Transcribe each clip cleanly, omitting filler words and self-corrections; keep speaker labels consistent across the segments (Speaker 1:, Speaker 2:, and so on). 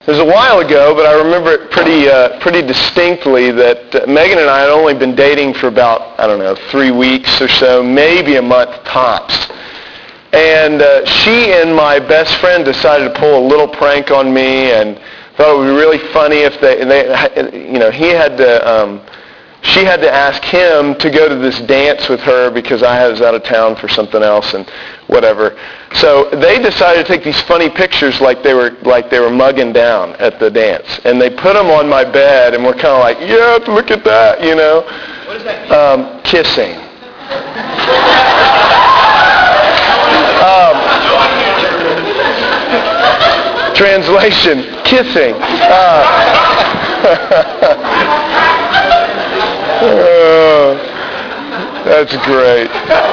Speaker 1: It was a while ago, but I remember it pretty distinctly that Megan and I had only been dating for about, 3 weeks or so, maybe a month tops. And she and my best friend decided to pull a little prank on me and thought it would be really funny if she had to ask him to go to this dance with her because I was out of town for something else and whatever. So they decided to take these funny pictures like they were mugging down at the dance. And they put them on my bed and we're kind of like, yeah, look at that, you know.
Speaker 2: What does that mean?
Speaker 1: Kissing. Translation, kissing. That's great.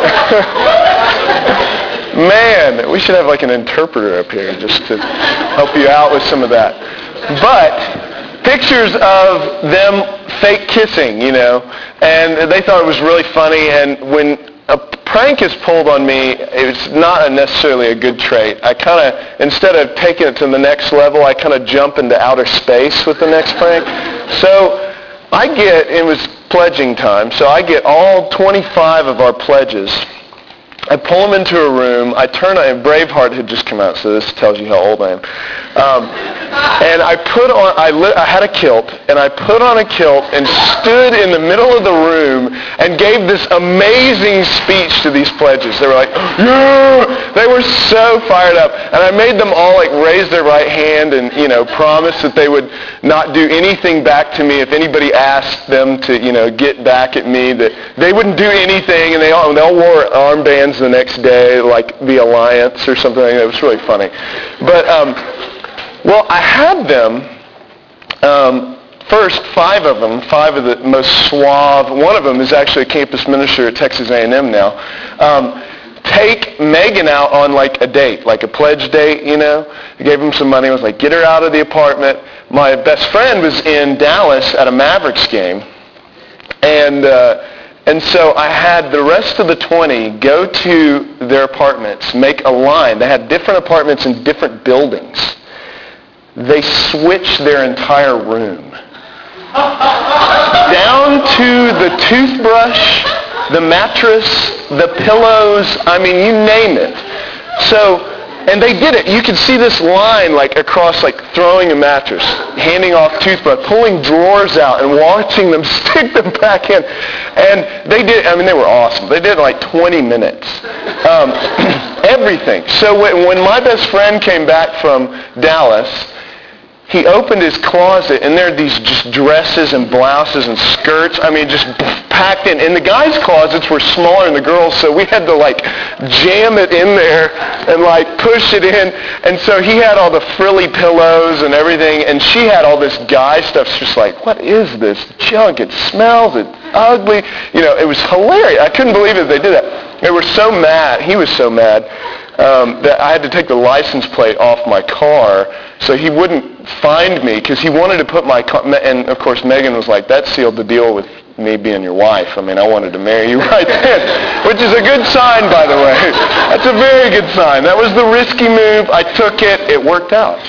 Speaker 1: Man, we should have like an interpreter up here just to help you out with some of that. But pictures of them fake kissing, you know, and they thought it was really funny. And when a prank is pulled on me, it's not necessarily a good trait. I kind of, instead of taking it to the next level, I kind of jump into outer space with the next prank. So it was pledging time, so I get all 25 of our pledges. I pull them into a room. Braveheart had just come out, so this tells you how old I am. And I had a kilt, and I put on a kilt and stood in the middle of the room and gave this amazing speech to these pledges. They were like, yeah! They were so fired up. And I made them all like raise their right hand and, you know, promise that they would not do anything back to me if anybody asked them to, you know, get back at me, that they wouldn't do anything, and they all wore armbands the next day, like the Alliance or something like that. It was really funny. But, I had them, first, 5 of the most suave. One of them is actually a campus minister at Texas A&M now. Take Megan out on like a date, like a pledge date, you know. I gave him some money. I was like, get her out of the apartment. My best friend was in Dallas at a Mavericks game. And so I had the rest of the 20 go to their apartments, make a line. They had different apartments in different buildings. They switched their entire room. Down to the toothbrush, the mattress, the pillows, I mean, you name it. And they did it. You could see this line like across, like throwing a mattress, handing off toothbrush, pulling drawers out and watching them stick them back in. And they did, they were awesome. They did it in like 20 minutes. Everything. So when my best friend came back from Dallas, he opened his closet, and there are these just dresses and blouses and skirts, just packed in. And the guys' closets were smaller than the girls', so we had to, jam it in there and, push it in. And so he had all the frilly pillows and everything, and she had all this guy stuff. She's just like, what is this junk? It smells. It's ugly. It was hilarious. I couldn't believe it they did that. They were so mad. He was so mad that I had to take the license plate off my car so he wouldn't find me, because he wanted to put my car, and of course Megan was like, that sealed the deal with me being your wife. I wanted to marry you right then, which is a good sign, by the way. That's a very good sign. That was the risky move. I took it. It worked out.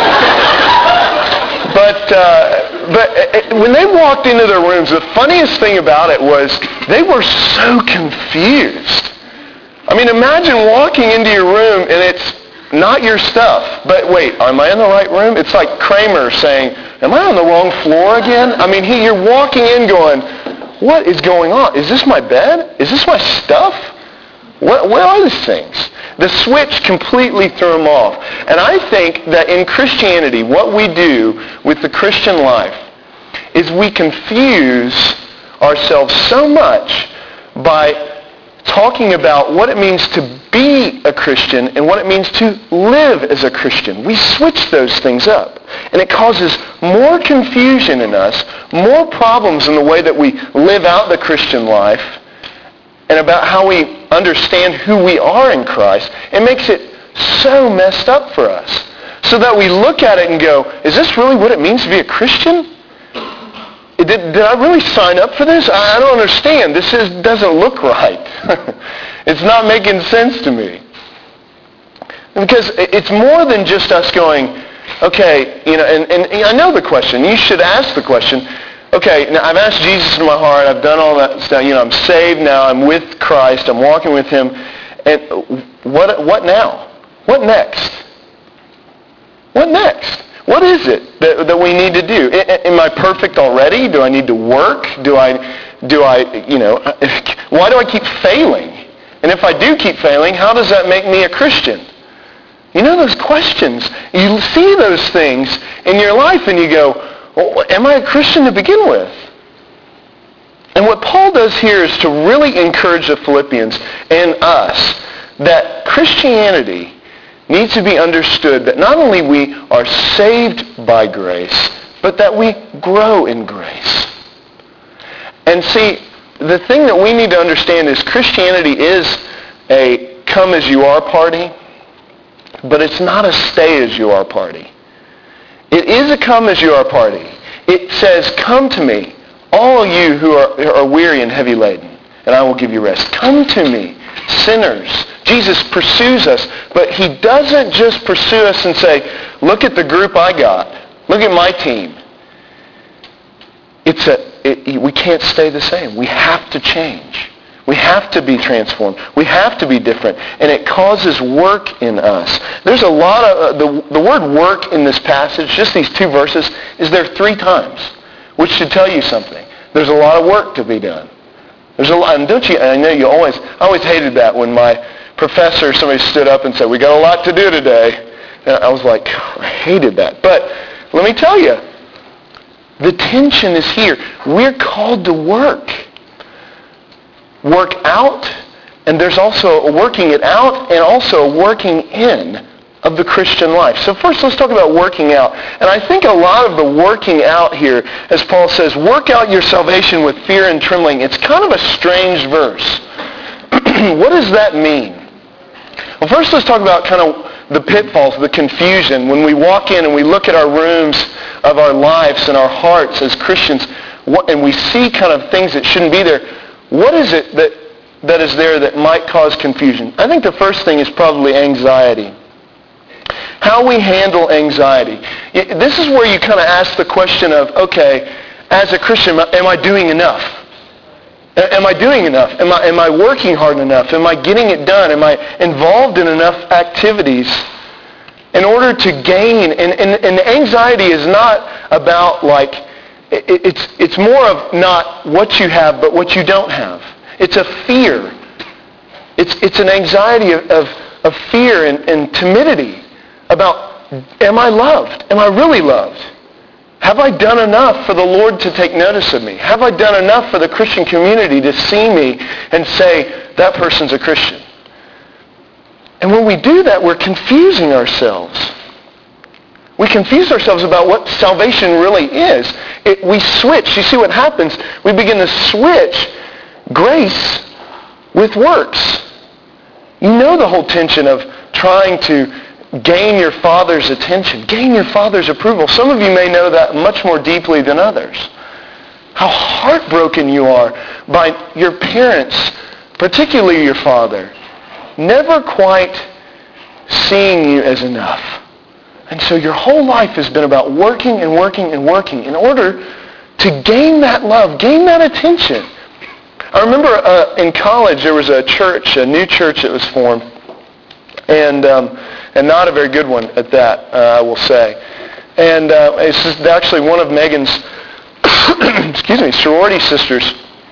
Speaker 1: But when they walked into their rooms, the funniest thing about it was they were so confused. Imagine walking into your room and it's not your stuff. But wait, am I in the right room? It's like Kramer saying, am I on the wrong floor again? You're walking in going, what is going on? Is this my bed? Is this my stuff? What are these things? The switch completely threw them off. And I think that in Christianity, what we do with the Christian life is we confuse ourselves so much by talking about what it means to be a Christian and what it means to live as a Christian. We switch those things up. And it causes more confusion in us, more problems in the way that we live out the Christian life and about how we understand who we are in Christ. It makes it so messed up for us. So that we look at it and go, is this really what it means to be a Christian? Did I really sign up for this? I don't understand. This doesn't look right. It's not making sense to me. Because it's more than just us going, okay, and I know the question. You should ask the question, okay, now I've asked Jesus in my heart. I've done all that stuff. I'm saved now. I'm with Christ. I'm walking with him. And what now? What next? What next? What is it that we need to do? Am I perfect already? Do I need to work? Why do I keep failing? And if I do keep failing, how does that make me a Christian? Those questions. You see those things in your life and you go, well, am I a Christian to begin with? And what Paul does here is to really encourage the Philippians and us that Christianity needs to be understood that not only we are saved by grace, but that we grow in grace. And see, the thing that we need to understand is Christianity is a come-as-you-are party, but it's not a stay-as-you-are party. It is a come-as-you-are party. It says, come to me, all you who are weary and heavy laden, and I will give you rest. Come to me, sinners. Jesus pursues us, but he doesn't just pursue us and say, look at the group I got. Look at my team. We can't stay the same. We have to change. We have to be transformed. We have to be different. And it causes work in us. There's a lot of, the word work in this passage, just these 2 verses, is there 3 times, which should tell you something. There's a lot of work to be done. There's a lot, and I know I always hated that when my professor, somebody stood up and said, we got a lot to do today. And I was like, I hated that. But let me tell you, the tension is here. We're called to work. Work out, and there's also a working it out and also a working in of the Christian life. So first let's talk about working out. And I think a lot of the working out here, as Paul says, work out your salvation with fear and trembling. It's kind of a strange verse. What does that mean? Well, first let's talk about kind of the pitfalls, the confusion. When we walk in and we look at our rooms of our lives and our hearts as Christians, and we see kind of things that shouldn't be there, what is it that is there that might cause confusion? I think the first thing is probably anxiety. How we handle anxiety. This is where you kind of ask the question of, okay, as a Christian, am I doing enough? Am I doing enough? Am I working hard enough? Am I getting it done? Am I involved in enough activities in order to gain? And anxiety is not about like, it's more of not what you have, but what you don't have. It's a fear. It's an anxiety of fear and timidity about, am I loved? Am I really loved? Have I done enough for the Lord to take notice of me? Have I done enough for the Christian community to see me and say, that person's a Christian? And when we do that, we're confusing ourselves. We confuse ourselves about what salvation really is. We switch. You see what happens? We begin to switch grace with works. You know the whole tension of trying to gain your Father's attention, gain your Father's approval. Some of you may know that much more deeply than others. How heartbroken you are by your parents, particularly your father, never quite seeing you as enough. And so your whole life has been about working and working and working in order to gain that love, gain that attention. I remember in college there was a church, a new church that was formed, and not a very good one at that, I will say. And it's just actually one of Megan's sorority sisters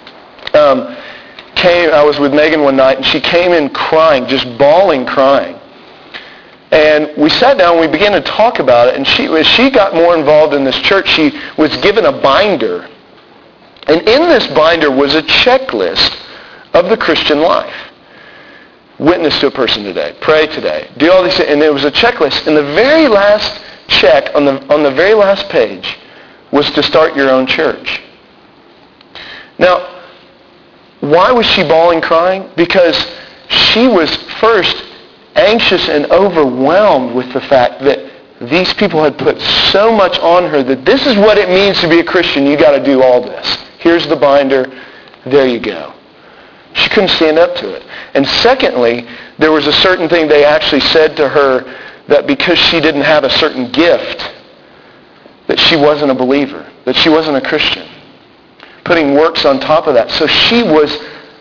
Speaker 1: came. I was with Megan one night, and she came in crying, just bawling, crying. And we sat down and we began to talk about it. And as she got more involved in this church, she was given a binder. And in this binder was a checklist of the Christian life. Witness to a person today. Pray today. Do all these things. And there was a checklist. And the very last check on the very last page was to start your own church. Now, why was she bawling, crying? Because she was first anxious and overwhelmed with the fact that these people had put so much on her that this is what it means to be a Christian. You got to do all this. Here's the binder. There you go. She couldn't stand up to it. And secondly, there was a certain thing they actually said to her that because she didn't have a certain gift, that she wasn't a believer, that she wasn't a Christian. Putting works on top of that. So she was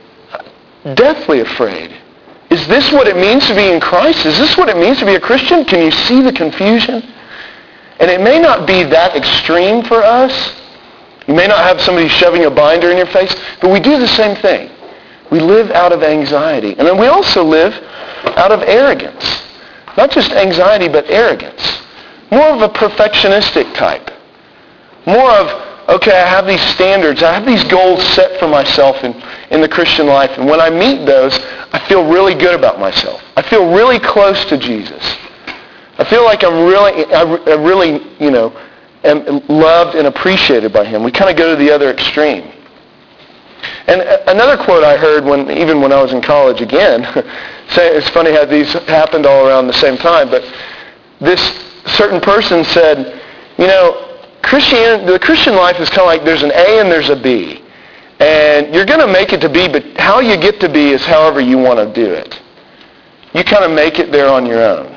Speaker 1: deathly afraid. Is this what it means to be in Christ? Is this what it means to be a Christian? Can you see the confusion? And it may not be that extreme for us. You may not have somebody shoving a binder in your face, but we do the same thing. We live out of anxiety. And then we also live out of arrogance. Not just anxiety, but arrogance. More of a perfectionistic type. More of, okay, I have these standards, I have these goals set for myself in the Christian life, and when I meet those, I feel really good about myself. I feel really close to Jesus. I feel like I really, am loved and appreciated by him. We kind of go to the other extreme. And another quote I heard even when I was in college again, it's funny how these happened all around the same time, but this certain person said, the Christian life is kind of like there's an A and there's a B. And you're going to make it to B, but how you get to B is however you want to do it. You kind of make it there on your own.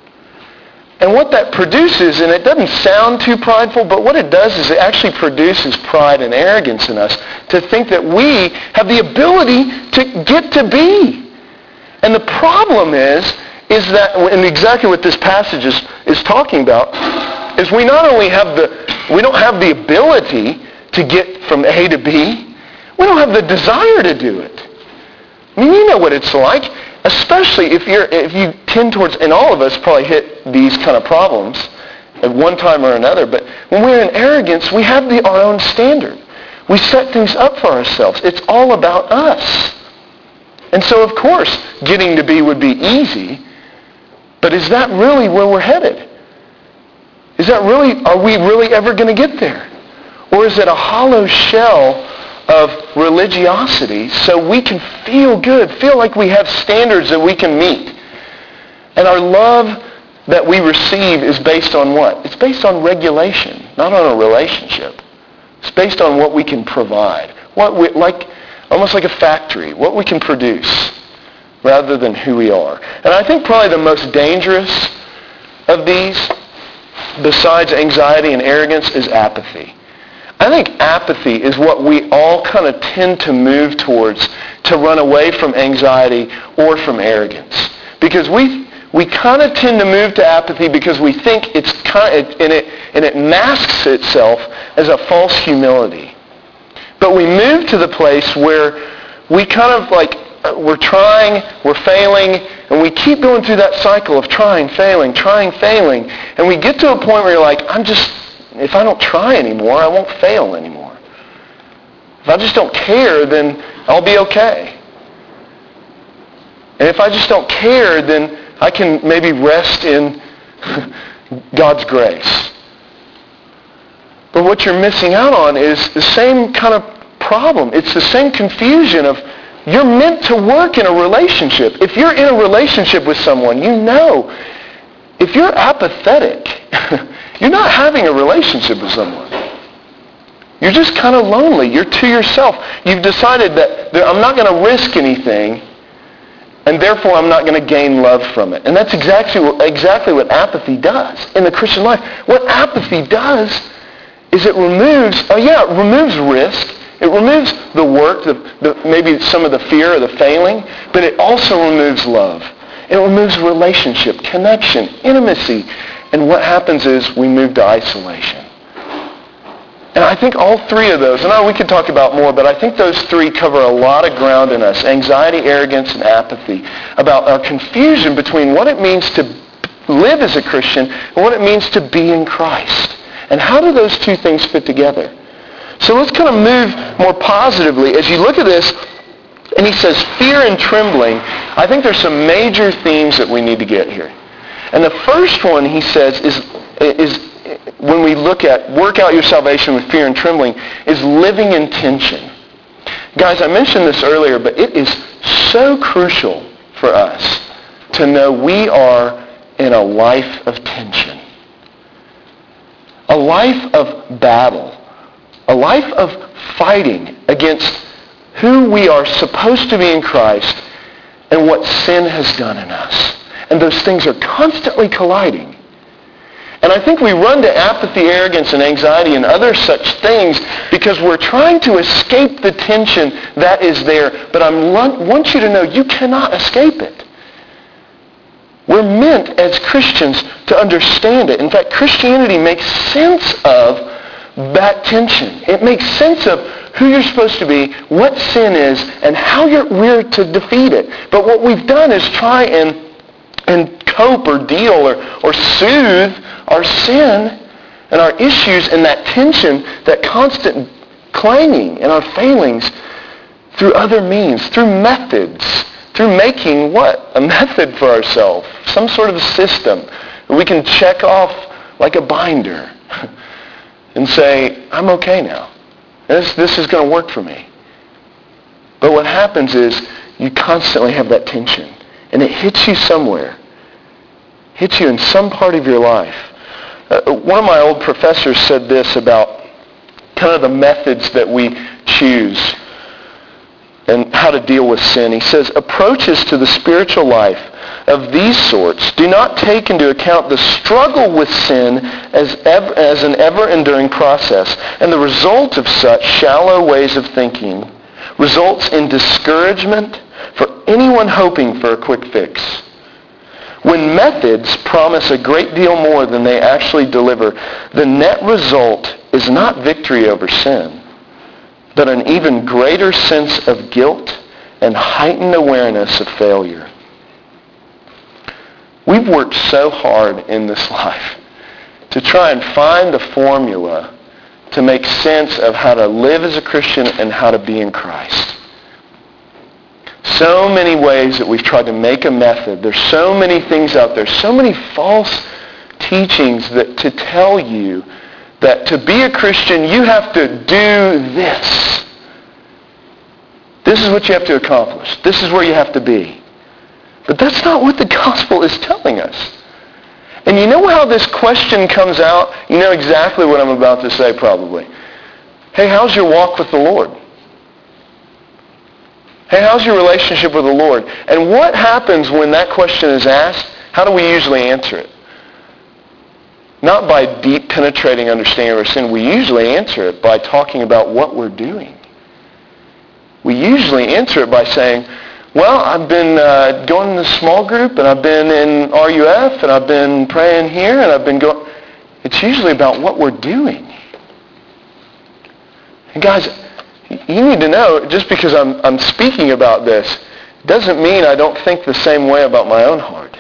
Speaker 1: And what that produces, and it doesn't sound too prideful, but what it does is it actually produces pride and arrogance in us to think that we have the ability to get to B. And the problem is that, and exactly what this passage is talking about, is we not only we don't have the ability to get from A to B, we don't have the desire to do it. I mean, you know what it's like, especially if you tend towards, and all of us probably hit these kind of problems at one time or another, but when we're in arrogance, we have our own standard. We set things up for ourselves. It's all about us. And so, of course, getting to B would be easy, but is that really where we're headed? Are we really ever going to get there? Or is it a hollow shell of religiosity so we can feel good, feel like we have standards that we can meet? And our love that we receive is based on what? It's based on regulation, not on a relationship. It's based on what we can provide, almost like a factory, what we can produce rather than who we are. And I think probably the most dangerous of these, besides anxiety and arrogance, is apathy. I think apathy is what we all kind of tend to move towards, to run away from anxiety or from arrogance. Because we kind of tend to move to apathy because we think it's and it masks itself as a false humility. But we move to the place where we kind of we're trying, we're failing, and we keep going through that cycle of trying, failing, and we get to a point where you're like, if I don't try anymore, I won't fail anymore. If I just don't care, then I'll be okay. And if I just don't care, then I can maybe rest in God's grace. But what you're missing out on is the same kind of problem. It's the same confusion of you're meant to work in a relationship. If you're in a relationship with someone, if you're apathetic, you're not having a relationship with someone. You're just kind of lonely. You're to yourself. You've decided that I'm not going to risk anything, and therefore I'm not going to gain love from it. And that's exactly what apathy does in the Christian life. What apathy does is it removes risk. It removes the work, maybe some of the fear or the failing, but it also removes love. It removes relationship, connection, intimacy. And what happens is we move to isolation. And I think all three of those, and we could talk about more, but I think those three cover a lot of ground in us: anxiety, arrogance, and apathy, about our confusion between what it means to live as a Christian and what it means to be in Christ. And how do those two things fit together? So let's kind of move more positively. As you look at this, and he says fear and trembling, I think there's some major themes that we need to get here. And the first one, he says, is when we look at work out your salvation with fear and trembling, is living in tension. Guys, I mentioned this earlier, but it is so crucial for us to know we are in a life of tension. A life of battle. A life of fighting against who we are supposed to be in Christ and what sin has done in us. And those things are constantly colliding. And I think we run to apathy, arrogance, and anxiety and other such things because we're trying to escape the tension that is there. But I want you to know you cannot escape it. We're meant as Christians to understand it. In fact, Christianity makes sense of that tension. It makes sense of who you're supposed to be, what sin is, and how we're to defeat it. But what we've done is try and cope or deal or soothe our sin and our issues and that tension, that constant clanging and our failings through other means, through methods, through making what? A method for ourselves, some sort of a system that we can check off like a binder and say, I'm okay now. This is going to work for me. But what happens is you constantly have that tension, and it hits you somewhere, hits you in some part of your life. One of my old professors said this about kind of the methods that we choose and how to deal with sin. He says, approaches to the spiritual life of these sorts do not take into account the struggle with sin as an ever-enduring process, and the result of such shallow ways of thinking results in discouragement for anyone hoping for a quick fix. When methods promise a great deal more than they actually deliver, the net result is not victory over sin, but an even greater sense of guilt and heightened awareness of failure. We've worked so hard in this life to try and find the formula to make sense of how to live as a Christian and how to be in Christ. So many ways that we've tried to make a method. There's so many things out there, so many false teachings that to tell you that to be a Christian, you have to do this. This is what you have to accomplish. This is where you have to be. But that's not what the gospel is telling us. And you know how this question comes out? You know exactly what I'm about to say probably. Hey, how's your walk with the Lord? Hey, how's your relationship with the Lord? And what happens when that question is asked? How do we usually answer it? Not by deep penetrating understanding of our sin. We usually answer it by talking about what we're doing. We usually answer it by saying, well, I've been going in this small group, and I've been in RUF, and I've been praying here, and I've been going... It's usually about what we're doing. And guys, you need to know, just because I'm speaking about this, doesn't mean I don't think the same way about my own heart.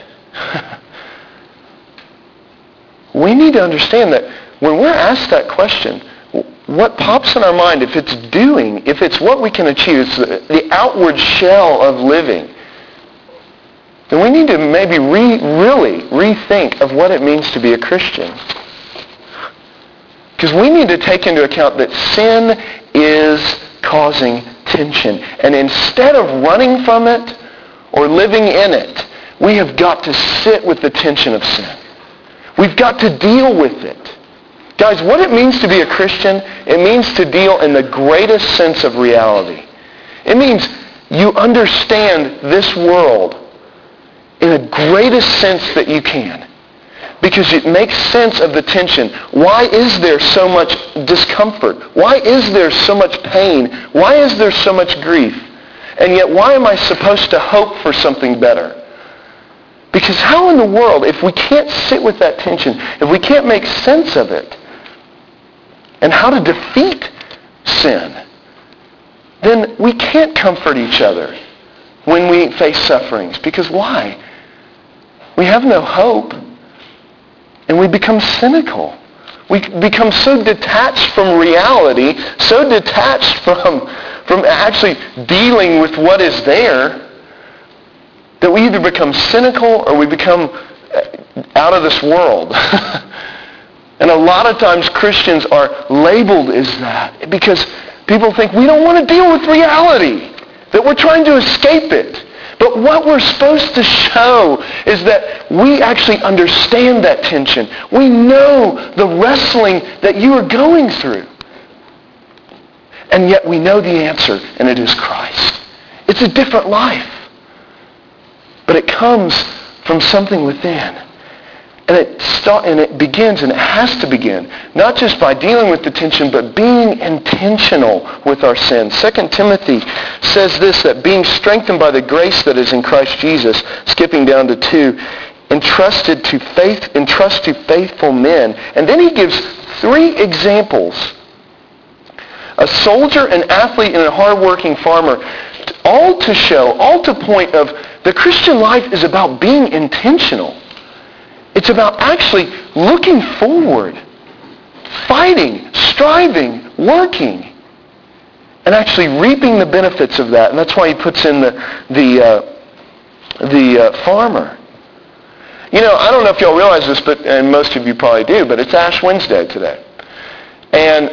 Speaker 1: We need to understand that when we're asked that question, what pops in our mind, if it's doing, if it's what we can achieve, it's the outward shell of living, then we need to maybe really rethink of what it means to be a Christian. Because we need to take into account that sin is causing tension. And instead of running from it or living in it, we have got to sit with the tension of sin. We've got to deal with it. Guys, what it means to be a Christian, it means to deal in the greatest sense of reality. It means you understand this world in the greatest sense that you can. Because it makes sense of the tension. Why is there so much discomfort? Why is there so much pain? Why is there so much grief? And yet, why am I supposed to hope for something better? Because how in the world, if we can't sit with that tension, if we can't make sense of it, and how to defeat sin, then we can't comfort each other when we face sufferings. Because why? We have no hope. And we become cynical. We become so detached from reality, so detached from actually dealing with what is there, that we either become cynical or we become out of this world. And a lot of times Christians are labeled as that because people think we don't want to deal with reality, that we're trying to escape it. But what we're supposed to show is that we actually understand that tension. We know the wrestling that you are going through. And yet we know the answer, and it is Christ. It's a different life. But it comes from something within. And it begins, and it has to begin, not just by dealing with the tension, but being intentional with our sin. 2 Timothy says this, that being strengthened by the grace that is in Christ Jesus, skipping down to 2, entrust to faithful men. And then he gives 3 examples. A soldier, an athlete, and a hardworking farmer, all to point of the Christian life is about being intentional. It's about actually looking forward, fighting, striving, working, and actually reaping the benefits of that. And that's why he puts in the farmer. You know, I don't know if y'all realize this, and most of you probably do, but it's Ash Wednesday today. And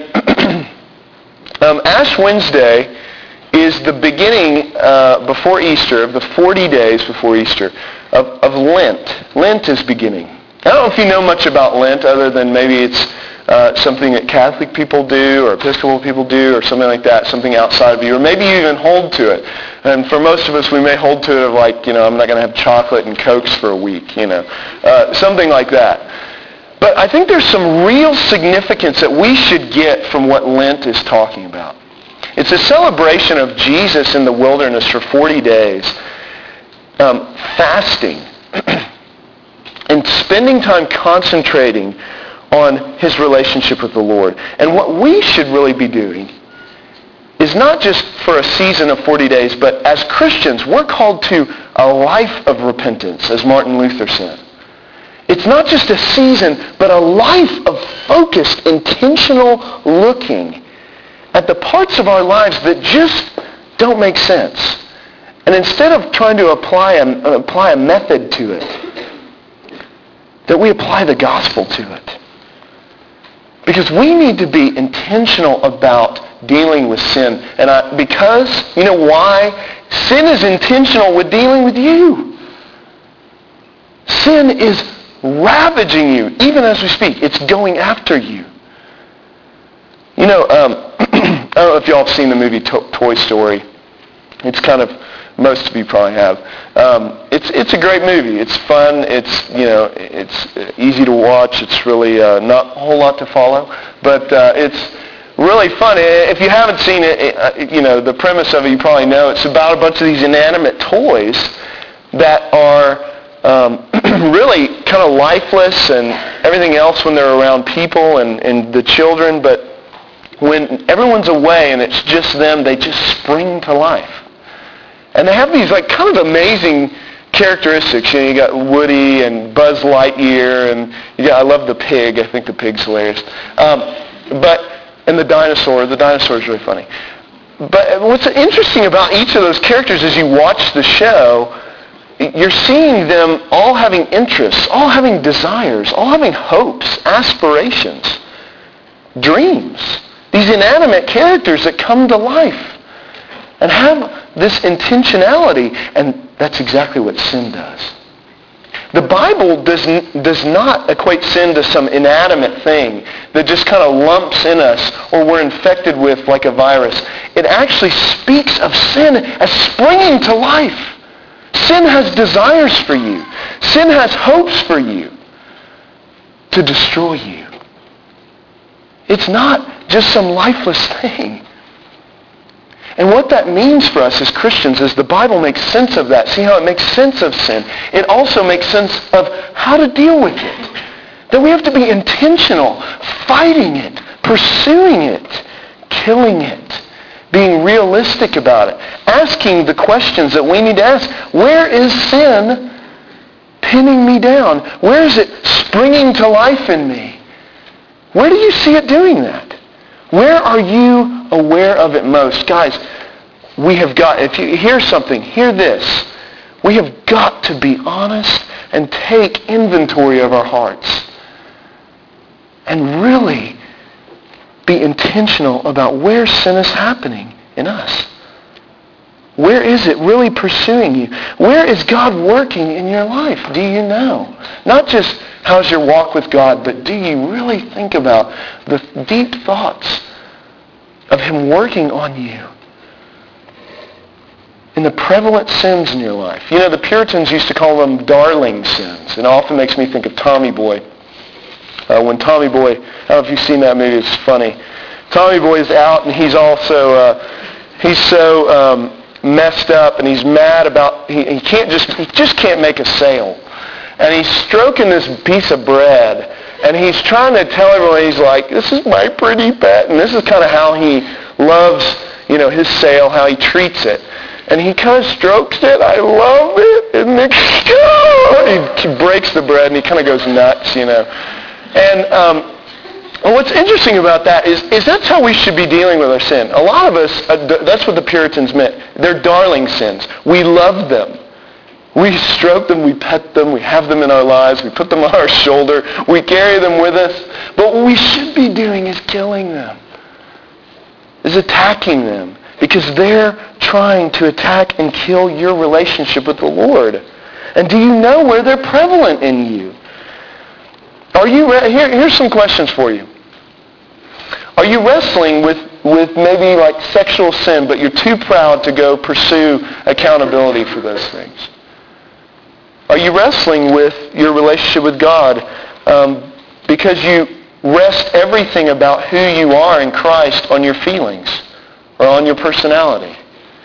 Speaker 1: Ash Wednesday is the beginning before Easter, of the 40 days before Easter, of Lent. Lent is beginning. I don't know if you know much about Lent other than maybe it's something that Catholic people do or Episcopal people do or something like that, something outside of you, or maybe you even hold to it. And for most of us, we may hold to it of like, I'm not going to have chocolate and Cokes for a week, something like that. But I think there's some real significance that we should get from what Lent is talking about. It's a celebration of Jesus in the wilderness for 40 days, fasting, and spending time concentrating on his relationship with the Lord. And what we should really be doing is not just for a season of 40 days, but as Christians, we're called to a life of repentance, as Martin Luther said. It's not just a season, but a life of focused, intentional looking at the parts of our lives that just don't make sense. And instead of trying to apply a method to it, that we apply the gospel to it. Because we need to be intentional about dealing with sin. And because, you know why? Sin is intentional with dealing with you. Sin is ravaging you, even as we speak. It's going after you. I don't know if y'all have seen the movie Toy Story. It's kind of, most of you probably have. It's a great movie. It's fun. It's easy to watch. It's really not a whole lot to follow, but it's really fun. If you haven't seen it, the premise of it you probably know. It's about a bunch of these inanimate toys that are really kind of lifeless and everything else when they're around people and the children, but when everyone's away and it's just them, they just spring to life. And they have these like kind of amazing characteristics. You got Woody and Buzz Lightyear, and I love the pig. I think the pig's hilarious. And the dinosaur. The dinosaur is really funny. But what's interesting about each of those characters as you watch the show, you're seeing them all having interests, all having desires, all having hopes, aspirations, dreams. These inanimate characters that come to life and have this intentionality, and that's exactly what sin does. The Bible does not equate sin to some inanimate thing that just kind of lumps in us or we're infected with like a virus. It actually speaks of sin as springing to life. Sin has desires for you. Sin has hopes for you to destroy you. It's not just some lifeless thing. And what that means for us as Christians is the Bible makes sense of that. See how it makes sense of sin? It also makes sense of how to deal with it. That we have to be intentional, fighting it, pursuing it, killing it, being realistic about it, asking the questions that we need to ask. Where is sin pinning me down? Where is it springing to life in me? Where do you see it doing that? Where are you aware of it most? Guys, we have got, if you hear something, hear this. We have got to be honest and take inventory of our hearts and really be intentional about where sin is happening in us. Where is it really pursuing you? Where is God working in your life? Do you know? Not just how's your walk with God, but do you really think about the deep thoughts of him working on you? in the prevalent sins in your life. You know, the Puritans used to call them darling sins. And it often makes me think of Tommy Boy. When Tommy Boy, I don't know if you've seen that movie, it's funny. Tommy Boy is out and he's also, he's so messed up and he's mad about, he just can't make a sale. And he's stroking this piece of bread and he's trying to tell everyone, he's like, this is my pretty pet. And this is kind of how he loves, you know, his sale, how he treats it. And he kind of strokes it. I love it. And he breaks the bread and he kind of goes nuts, you know. And what's interesting about that is that's how we should be dealing with our sin. A lot of us, that's what the Puritans meant. They're darling sins. We love them. We stroke them, we pet them, we have them in our lives, we put them on our shoulder, we carry them with us. But what we should be doing is killing them, is attacking them, because they're trying to attack and kill your relationship with the Lord. And do you know where they're prevalent in you? Are you here's some questions for you. Are you wrestling with maybe like sexual sin, but you're too proud to go pursue accountability for those things? Are you wrestling with your relationship with God because you rest everything about who you are in Christ on your feelings or on your personality?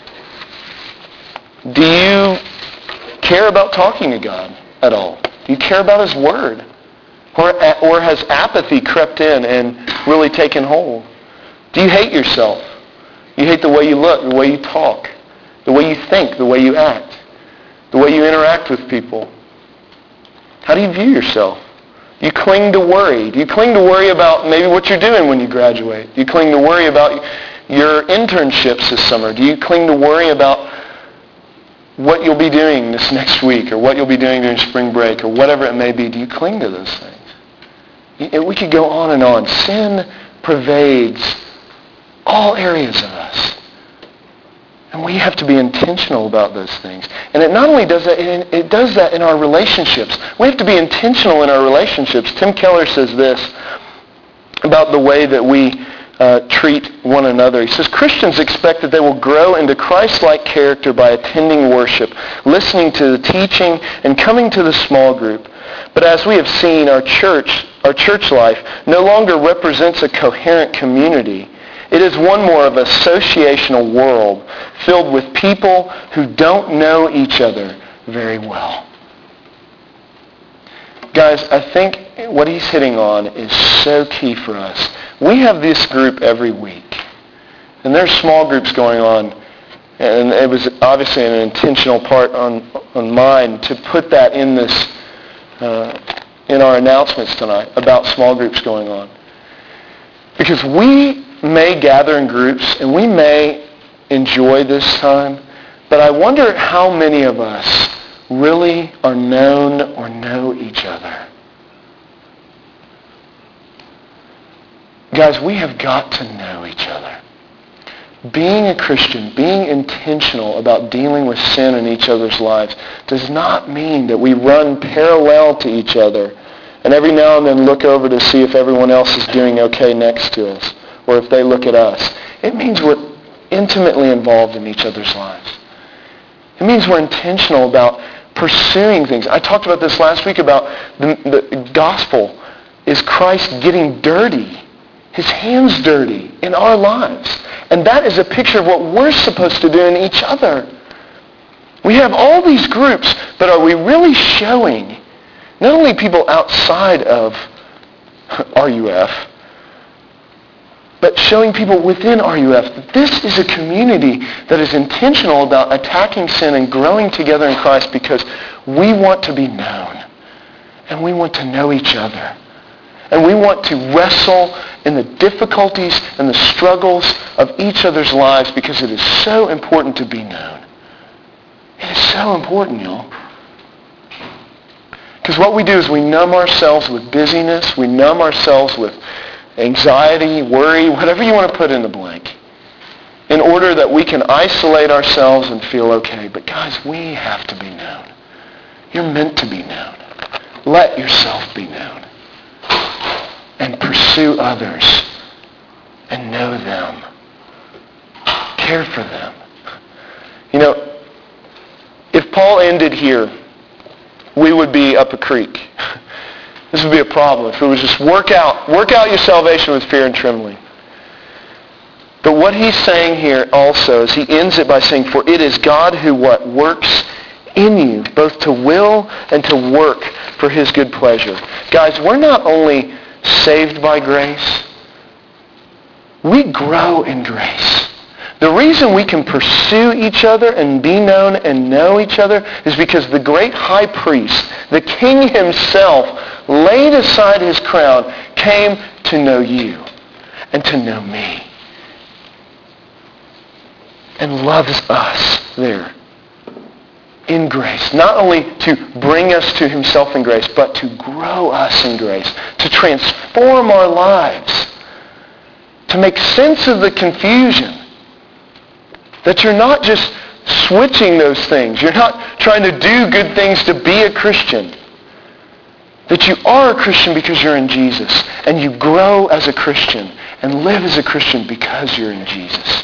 Speaker 1: Do you care about talking to God at all? Do you care about His Word? Or has apathy crept in and really taken hold? Do you hate yourself? You hate the way you look, the way you talk, the way you think, the way you act, the way you interact with people? How do you view yourself? Do you cling to worry? Do you cling to worry about maybe what you're doing when you graduate? Do you cling to worry about your internships this summer? Do you cling to worry about what you'll be doing this next week or what you'll be doing during spring break or whatever it may be? Do you cling to those things? We could go on and on. Sin pervades all areas of us. And we have to be intentional about those things. And it not only does that, it does that in our relationships. We have to be intentional in our relationships. Tim Keller says this about the way that we treat one another. He says, Christians expect that they will grow into Christ-like character by attending worship, listening to the teaching, and coming to the small group. But as we have seen, our church life no longer represents a coherent community. It is one more of an associational world filled with people who don't know each other very well. Guys, I think what he's hitting on is so key for us. We have this group every week, and there's small groups going on, and it was obviously an intentional part on mine to put that in this in our announcements tonight about small groups going on. Because we may gather in groups and we may enjoy this time, but I wonder how many of us really are known or know each other. Guys, we have got to know each other. Being a Christian, being intentional about dealing with sin in each other's lives does not mean that we run parallel to each other and every now and then look over to see if everyone else is doing okay next to us or if they look at us. It means we're intimately involved in each other's lives. It means we're intentional about pursuing things. I talked about this last week about the gospel is Christ getting dirty, His hands dirty in our lives. And that is a picture of what we're supposed to do in each other. We have all these groups, but are we really showing not only people outside of RUF, but showing people within RUF that this is a community that is intentional about attacking sin and growing together in Christ because we want to be known and we want to know each other. And we want to wrestle in the difficulties and the struggles of each other's lives because it is so important to be known. It is so important, y'all. Because what we do is we numb ourselves with busyness, we numb ourselves with anxiety, worry, whatever you want to put in the blank, in order that we can isolate ourselves and feel okay. But guys, we have to be known. You're meant to be known. Let yourself be known. And pursue others and know them. Care for them. You know, If Paul ended here, we would be up a creek. This would be a problem if it was just work out your salvation with fear and trembling. But what he's saying here also is he ends it by saying, for it is God who what? Works in you, both to will and to work for his good pleasure. Guys, we're not only saved by grace, we grow in grace. The reason we can pursue each other and be known and know each other is because the great high priest, the king himself, laid aside his crown, came to know you and to know me. And loves us there in grace. Not only to bring us to himself in grace, but to grow us in grace, to transform our lives, to make sense of the confusion. That you're not just switching those things. You're not trying to do good things to be a Christian. That you are a Christian because you're in Jesus. And you grow as a Christian and live as a Christian because you're in Jesus.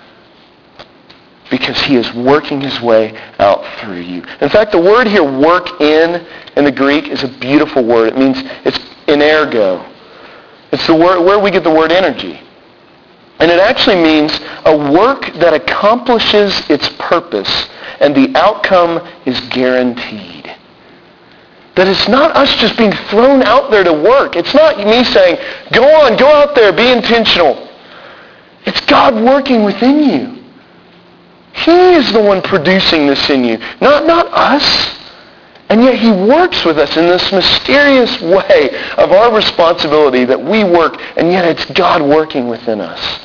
Speaker 1: Because he is working his way out through you. In fact, the word here, work in the Greek, is a beautiful word. It means, it's energo. It's the word where we get the word energy. And it actually means a work that accomplishes its purpose and the outcome is guaranteed. That it's not us just being thrown out there to work. It's not me saying, go on, go out there, be intentional. It's God working within you. He is the one producing this in you, not us. And yet he works with us in this mysterious way of our responsibility that we work, and yet it's God working within us.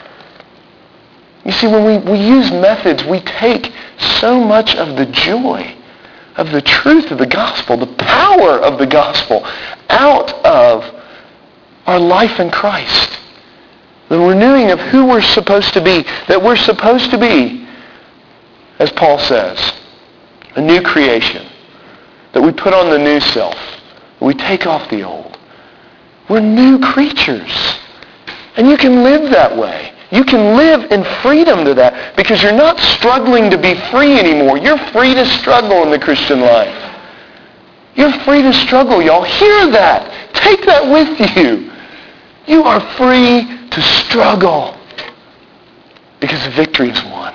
Speaker 1: You see, when we use methods, we take so much of the joy, of the truth of the gospel, the power of the gospel out of our life in Christ. The renewing of who we're supposed to be, that we're supposed to be, as Paul says, a new creation. That we put on the new self. That we take off the old. We're new creatures. And you can live that way. You can live in freedom to that because you're not struggling to be free anymore. You're free to struggle in the Christian life. You're free to struggle, y'all. Hear that. Take that with you. You are free to struggle because the victory is won.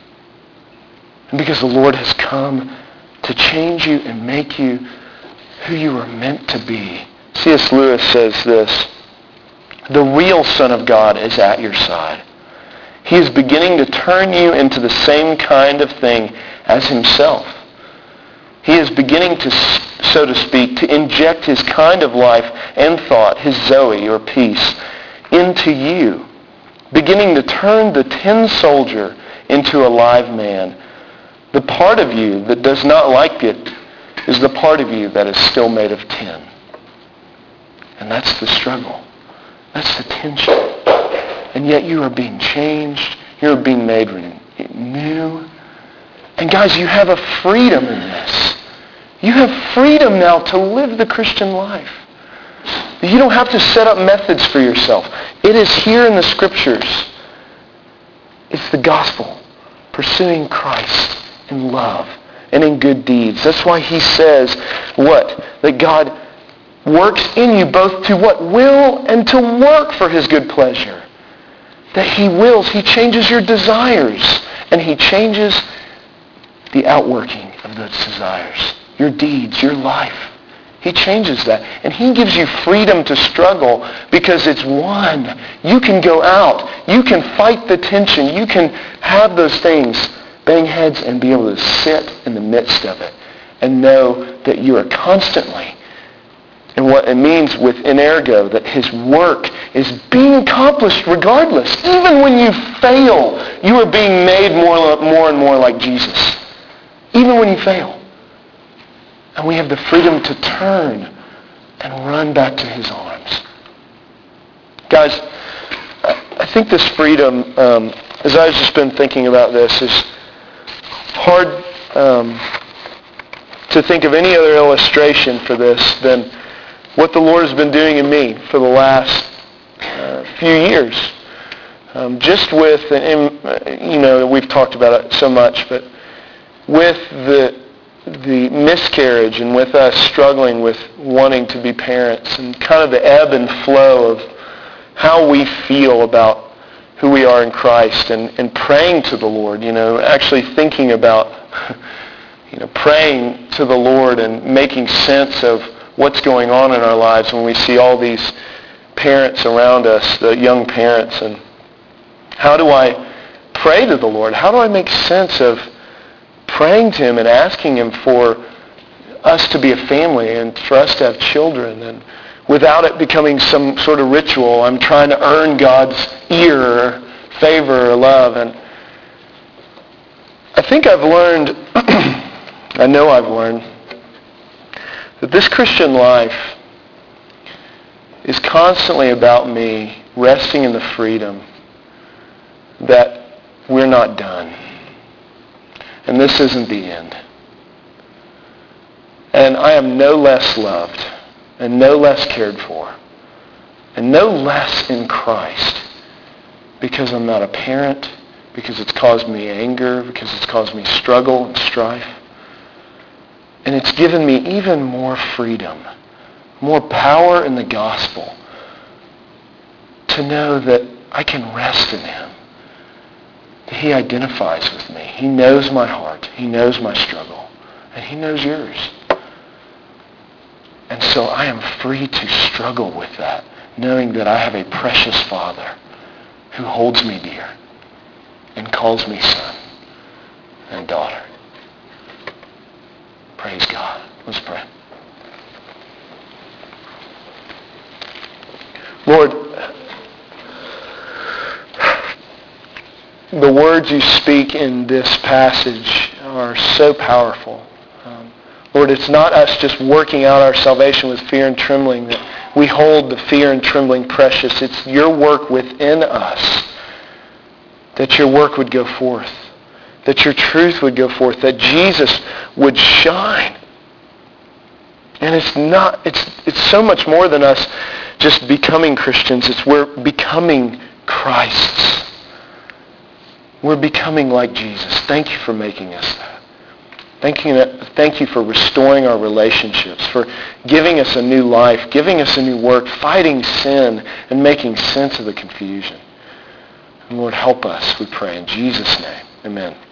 Speaker 1: And because the Lord has come to change you and make you who you are meant to be. C.S. Lewis says this, the real Son of God is at your side. He is beginning to turn you into the same kind of thing as himself. He is beginning to, so to speak, to inject his kind of life and thought, his Zoe or peace, into you. Beginning to turn the tin soldier into a live man. The part of you that does not like it is the part of you that is still made of tin. And that's the struggle. That's the tension. And yet you are being changed. You are being made new. And guys, you have a freedom in this. You have freedom now to live the Christian life. You don't have to set up methods for yourself. It is here in the Scriptures. It's the gospel. Pursuing Christ in love and in good deeds. That's why he says what? That God works in you both to what? Will and to work for his good pleasure. That he wills. He changes your desires. And he changes the outworking of those desires. Your deeds, your life. He changes that. And he gives you freedom to struggle because it's won. You can go out. You can fight the tension. You can have those things, bang heads, and be able to sit in the midst of it and know that you are constantly, and what it means with energo, that his work is being accomplished regardless. Even when you fail, you are being made more and more like Jesus. Even when you fail. And we have the freedom to turn and run back to his arms. Guys, I think this freedom, as I've just been thinking about this, is hard to think of any other illustration for this than what the Lord has been doing in me for the last few years. Just with, and we've talked about it so much, but with the miscarriage and with us struggling with wanting to be parents and kind of the ebb and flow of how we feel about who we are in Christ and praying to the Lord, actually thinking about, praying to the Lord and making sense of what's going on in our lives when we see all these parents around us, the young parents, and how do I pray to the Lord? How do I make sense of praying to Him and asking Him for us to be a family and for us to have children, and without it becoming some sort of ritual, I'm trying to earn God's ear or favor or love. And I think I've learned, I know I've learned, that this Christian life is constantly about me resting in the freedom that we're not done. And this isn't the end. And I am no less loved and no less cared for and no less in Christ because I'm not a parent, because it's caused me anger, because it's caused me struggle and strife. And it's given me even more freedom, more power in the gospel to know that I can rest in Him. He identifies with me. He knows my heart. He knows my struggle. And He knows yours. And so I am free to struggle with that, knowing that I have a precious Father who holds me dear and calls me son and daughter. Praise God. Let's pray. Lord, the words you speak in this passage are so powerful. Lord, it's not us just working out our salvation with fear and trembling that we hold the fear and trembling precious. It's your work within us, that your work would go forth, that your truth would go forth, that Jesus would shine. And it's so much more than us just becoming Christians. We're becoming Christ's. We're becoming like Jesus. Thank you for making us that. Thank you for restoring our relationships, for giving us a new life, giving us a new work, fighting sin, and making sense of the confusion. And Lord, help us, we pray, in Jesus' name. Amen.